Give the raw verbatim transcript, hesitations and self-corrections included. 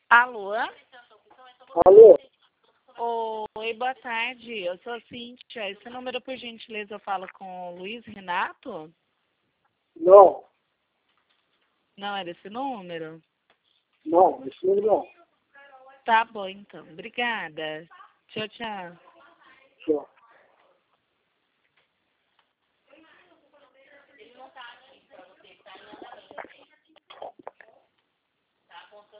Alô? Alô? Oi, boa tarde. Eu sou a Cíntia. Esse número, por gentileza, eu falo com o Luiz Renato? Não, Não era esse número? não, esse número não. Tá bom, então. Obrigada. Tchau, tchau. Tchau.